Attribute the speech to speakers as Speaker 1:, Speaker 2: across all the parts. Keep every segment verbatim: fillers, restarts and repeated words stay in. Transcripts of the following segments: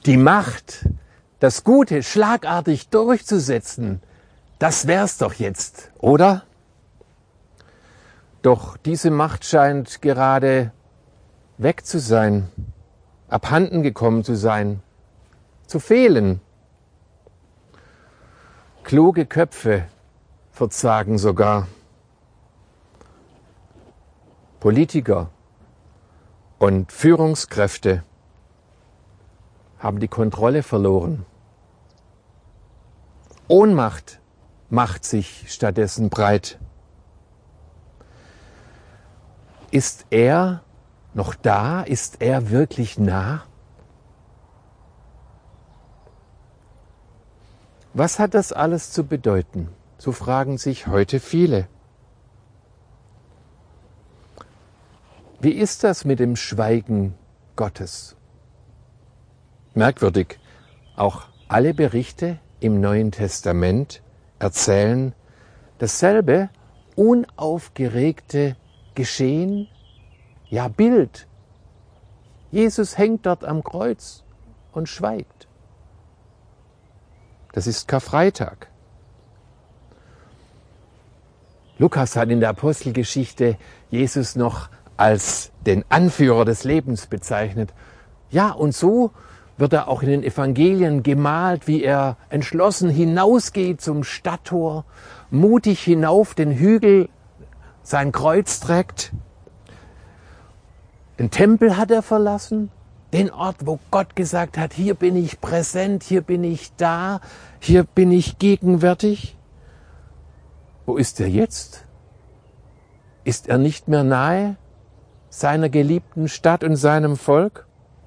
Speaker 1: Die Macht, das Gute schlagartig durchzusetzen, das wär's doch jetzt, oder? Doch diese Macht scheint gerade weg zu sein, abhanden gekommen zu sein, zu fehlen. Kluge Köpfe verzagen sogar. Politiker und Führungskräfte haben die Kontrolle verloren. Ohnmacht macht sich stattdessen breit. Ist er noch da? Ist er wirklich nah? Was hat das alles zu bedeuten? So fragen sich heute viele. Wie ist das mit dem Schweigen Gottes? Merkwürdig, auch alle Berichte im Neuen Testament erzählen dasselbe unaufgeregte Geschehen, ja Bild. Jesus hängt dort am Kreuz und schweigt. Das ist Karfreitag. Lukas hat in der Apostelgeschichte Jesus noch als den Anführer des Lebens bezeichnet. Ja, und so wird er auch in den Evangelien gemalt, wie er entschlossen hinausgeht zum Stadttor, mutig hinauf den Hügel sein Kreuz trägt. Den Tempel hat er verlassen, den Ort, wo Gott gesagt hat, hier bin ich präsent, hier bin ich da, hier bin ich gegenwärtig. Wo ist er jetzt? Ist er nicht mehr nahe seiner geliebten Stadt und seinem Volk?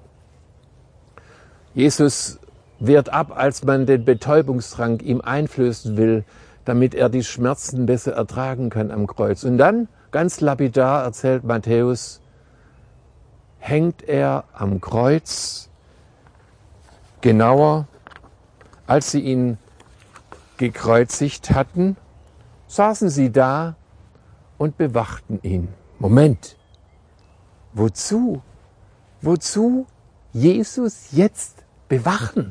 Speaker 1: Jesus wehrt ab, als man den Betäubungstrank ihm einflößen will, damit er die Schmerzen besser ertragen kann am Kreuz. Und dann, ganz lapidar, erzählt Matthäus, hängt er am Kreuz, genauer, als sie ihn gekreuzigt hatten, saßen sie da und bewachten ihn. Moment, wozu? Wozu Jesus jetzt bewachen?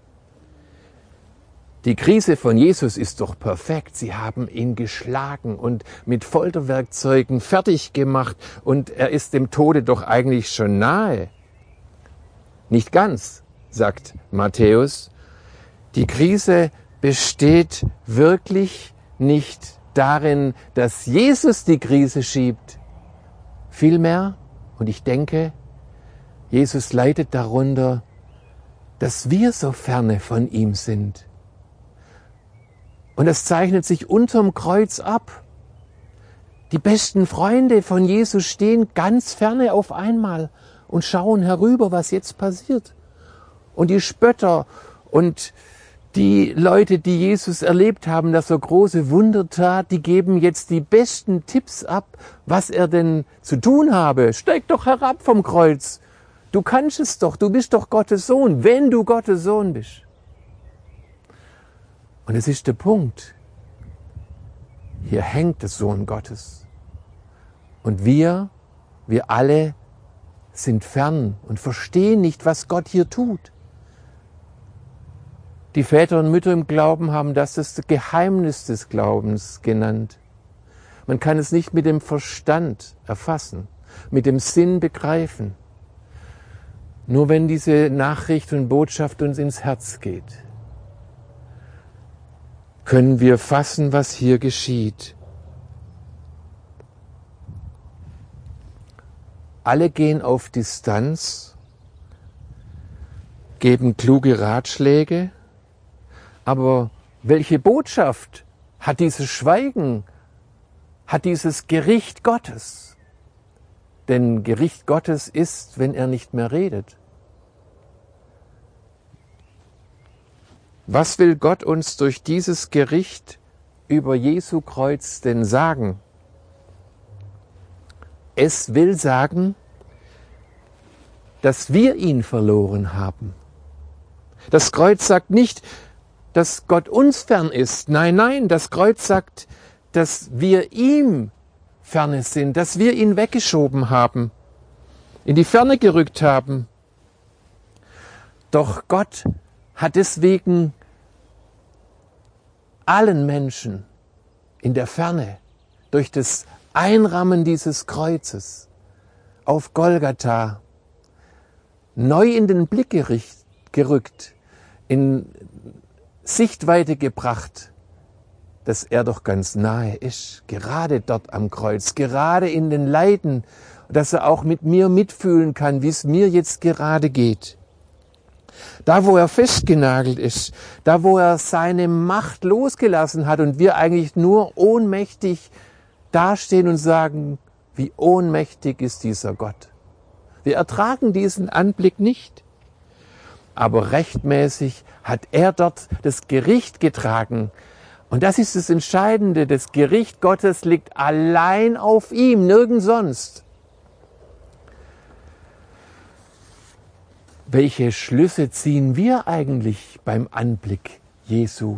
Speaker 1: Die Krise von Jesus ist doch perfekt. Sie haben ihn geschlagen und mit Folterwerkzeugen fertig gemacht und er ist dem Tode doch eigentlich schon nahe. Nicht ganz, sagt Matthäus. Die Krise besteht wirklich nicht darin, dass Jesus die Krise schiebt. Vielmehr, und ich denke, Jesus leidet darunter, dass wir so ferne von ihm sind. Und das zeichnet sich unterm Kreuz ab. Die besten Freunde von Jesus stehen ganz ferne auf einmal und schauen herüber, was jetzt passiert. Und die Spötter und die Leute, die Jesus erlebt haben, dass er große Wunder tat, die geben jetzt die besten Tipps ab, was er denn zu tun habe. Steig doch herab vom Kreuz. Du kannst es doch, du bist doch Gottes Sohn, wenn du Gottes Sohn bist. Und es ist der Punkt. Hier hängt der Sohn Gottes. Und wir, wir alle sind fern und verstehen nicht, was Gott hier tut. Die Väter und Mütter im Glauben haben das das Geheimnis des Glaubens genannt. Man kann es nicht mit dem Verstand erfassen, mit dem Sinn begreifen. Nur wenn diese Nachricht und Botschaft uns ins Herz geht, können wir fassen, was hier geschieht. Alle gehen auf Distanz, geben kluge Ratschläge, aber welche Botschaft hat dieses Schweigen, hat dieses Gericht Gottes? Denn Gericht Gottes ist, wenn er nicht mehr redet. Was will Gott uns durch dieses Gericht über Jesu Kreuz denn sagen? Es will sagen, dass wir ihn verloren haben. Das Kreuz sagt nicht, dass Gott uns fern ist. Nein, nein, das Kreuz sagt, dass wir ihm ferne sind, dass wir ihn weggeschoben haben, in die Ferne gerückt haben. Doch Gott hat deswegen allen Menschen in der Ferne durch das Einrahmen dieses Kreuzes auf Golgatha neu in den Blick gericht, gerückt, in Sichtweite gebracht, dass er doch ganz nahe ist, gerade dort am Kreuz, gerade in den Leiden, dass er auch mit mir mitfühlen kann, wie es mir jetzt gerade geht. Da, wo er festgenagelt ist, da, wo er seine Macht losgelassen hat und wir eigentlich nur ohnmächtig dastehen und sagen, wie ohnmächtig ist dieser Gott. Wir ertragen diesen Anblick nicht. Aber rechtmäßig hat er dort das Gericht getragen. Und das ist das Entscheidende. Das Gericht Gottes liegt allein auf ihm, nirgends sonst. Welche Schlüsse ziehen wir eigentlich beim Anblick Jesu?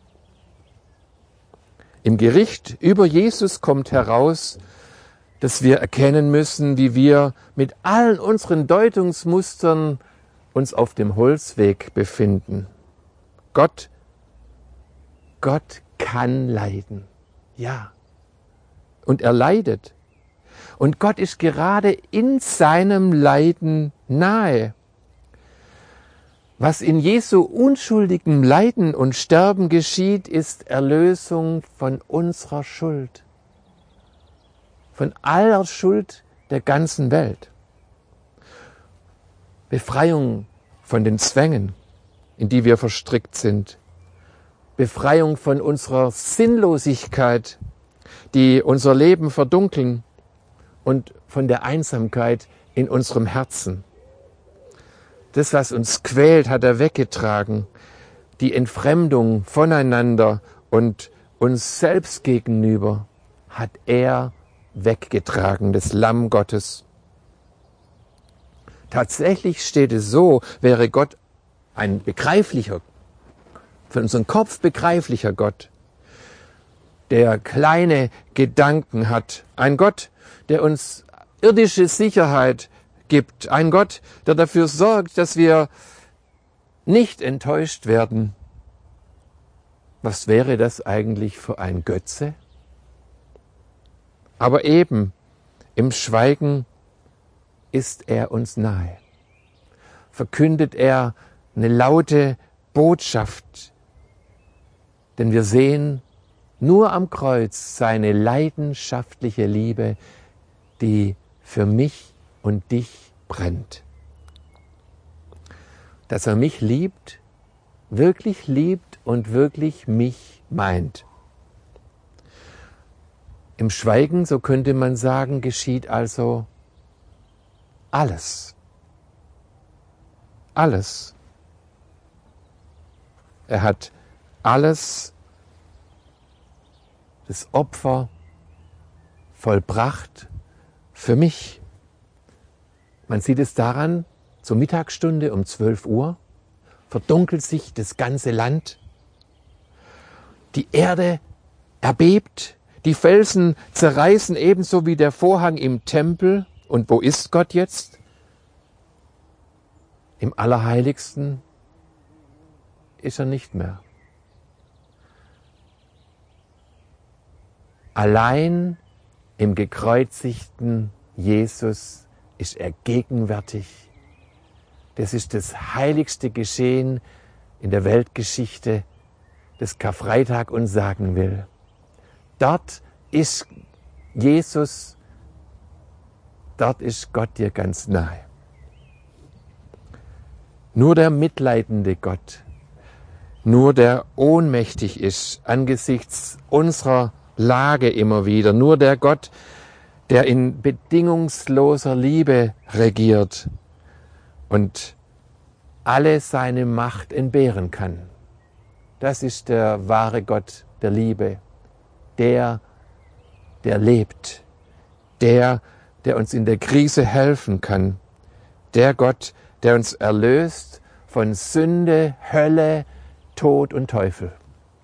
Speaker 1: Im Gericht über Jesus kommt heraus, dass wir erkennen müssen, wie wir mit allen unseren Deutungsmustern uns auf dem Holzweg befinden. Gott, Gott kann leiden. Ja. Und er leidet. Und Gott ist gerade in seinem Leiden nahe. Was in Jesu unschuldigem Leiden und Sterben geschieht, ist Erlösung von unserer Schuld. Von aller Schuld der ganzen Welt. Befreiung von den Zwängen, in die wir verstrickt sind. Befreiung von unserer Sinnlosigkeit, die unser Leben verdunkeln, und von der Einsamkeit in unserem Herzen. Das, was uns quält, hat er weggetragen. Die Entfremdung voneinander und uns selbst gegenüber hat er weggetragen, das Lamm Gottes. Tatsächlich steht es so, wäre Gott ein begreiflicher, für unseren Kopf begreiflicher Gott, der kleine Gedanken hat, ein Gott, der uns irdische Sicherheit gibt, ein Gott, der dafür sorgt, dass wir nicht enttäuscht werden. Was wäre das eigentlich für ein Götze? Aber eben im Schweigen ist er uns nahe. Verkündet er eine laute Botschaft, denn wir sehen nur am Kreuz seine leidenschaftliche Liebe, die für mich und dich brennt. Dass er mich liebt, wirklich liebt und wirklich mich meint. Im Schweigen, so könnte man sagen, geschieht also alles. Alles. Er hat alles, das Opfer, vollbracht für mich. Man sieht es daran, zur Mittagsstunde um zwölf Uhr verdunkelt sich das ganze Land. Die Erde erbebt, die Felsen zerreißen ebenso wie der Vorhang im Tempel. Und wo ist Gott jetzt? Im Allerheiligsten ist er nicht mehr. Allein im gekreuzigten Jesus ist er gegenwärtig. Das ist das heiligste Geschehen in der Weltgeschichte, das Karfreitag uns sagen will. Dort ist Jesus, dort ist Gott dir ganz nahe. Nur der mitleidende Gott, nur der ohnmächtig ist angesichts unserer Lage immer wieder, nur der Gott, der in bedingungsloser Liebe regiert und alle seine Macht entbehren kann. Das ist der wahre Gott der Liebe, der, der lebt, der, der uns in der Krise helfen kann, der Gott, der uns erlöst von Sünde, Hölle, Tod und Teufel.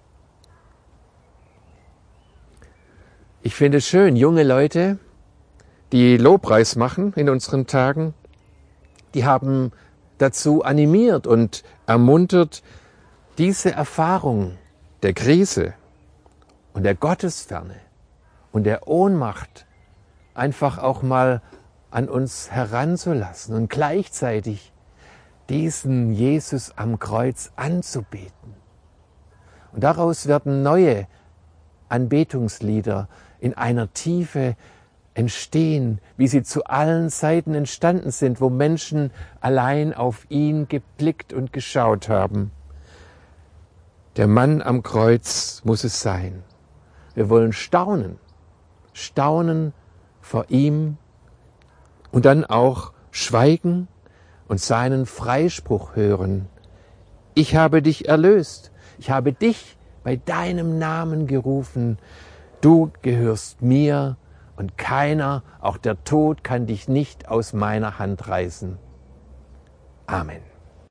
Speaker 1: Ich finde es schön, junge Leute, die Lobpreis machen in unseren Tagen, die haben dazu animiert und ermuntert, diese Erfahrung der Krise und der Gottesferne und der Ohnmacht einfach auch mal an uns heranzulassen und gleichzeitig diesen Jesus am Kreuz anzubeten. Und daraus werden neue Anbetungslieder in einer Tiefe entstehen, wie sie zu allen Seiten entstanden sind, wo Menschen allein auf ihn geblickt und geschaut haben. Der Mann am Kreuz muss es sein. Wir wollen staunen, staunen vor ihm und dann auch schweigen und seinen Freispruch hören. Ich habe dich erlöst, ich habe dich bei deinem Namen gerufen, du gehörst mir und keiner, auch der Tod, kann dich nicht aus meiner Hand reißen. Amen.